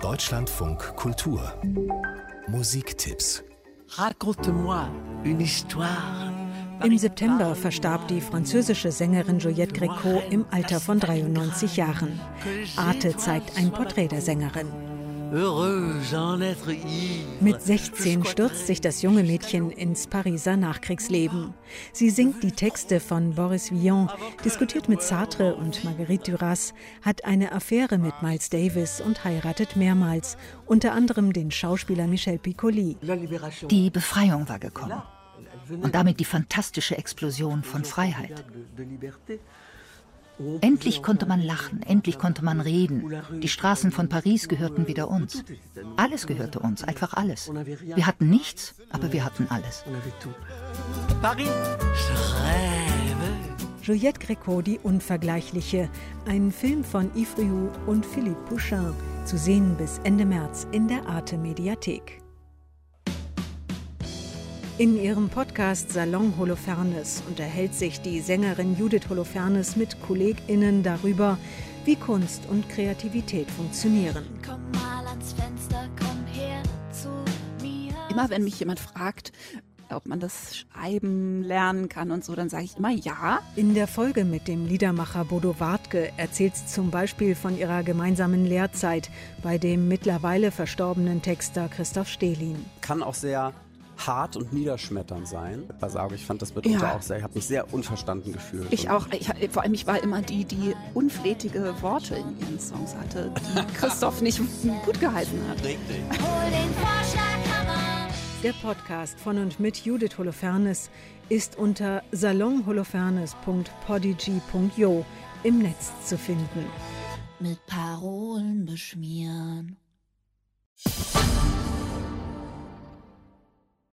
Deutschlandfunk Kultur Musiktipps. Raconte-moi une histoire. Im September verstarb die französische Sängerin Juliette Gréco im Alter von 93 Jahren. Arte zeigt ein Porträt der Sängerin. Mit 16 stürzt sich das junge Mädchen ins Pariser Nachkriegsleben. Sie singt die Texte von Boris Vian, diskutiert mit Sartre und Marguerite Duras, hat eine Affäre mit Miles Davis und heiratet mehrmals, unter anderem den Schauspieler Michel Piccoli. Die Befreiung war gekommen. Und damit die fantastische Explosion von Freiheit. Endlich konnte man lachen, endlich konnte man reden. Die Straßen von Paris gehörten wieder uns. Alles gehörte uns, einfach alles. Wir hatten nichts, aber wir hatten alles. Juliette Gréco, die Unvergleichliche. Ein Film von Yves Rioux und Philippe Pouchin. Zu sehen bis Ende März in der Arte-Mediathek. In ihrem Podcast Salon Holofernes unterhält sich die Sängerin Judith Holofernes mit KollegInnen darüber, wie Kunst und Kreativität funktionieren. Komm mal ans Fenster, komm her zu mir. Immer wenn mich jemand fragt, ob man das Schreiben lernen kann und so, dann sage ich immer ja. In der Folge mit dem Liedermacher Bodo Wartke erzählt sie zum Beispiel von ihrer gemeinsamen Lehrzeit bei dem mittlerweile verstorbenen Texter Christoph Stehlin. Kann auch sehr hart und niederschmetternd sein. Ich fand das mitunter auch sehr, ich habe mich sehr unverstanden gefühlt. Ich auch. Vor allem, ich war immer die unflätige Worte in ihren Songs hatte, die Christoph nicht gut geheißen hat. Hol den Vorschlaghammer. Der Podcast von und mit Judith Holofernes ist unter salonholofernes.podigy.io im Netz zu finden. Mit Parolen beschmieren.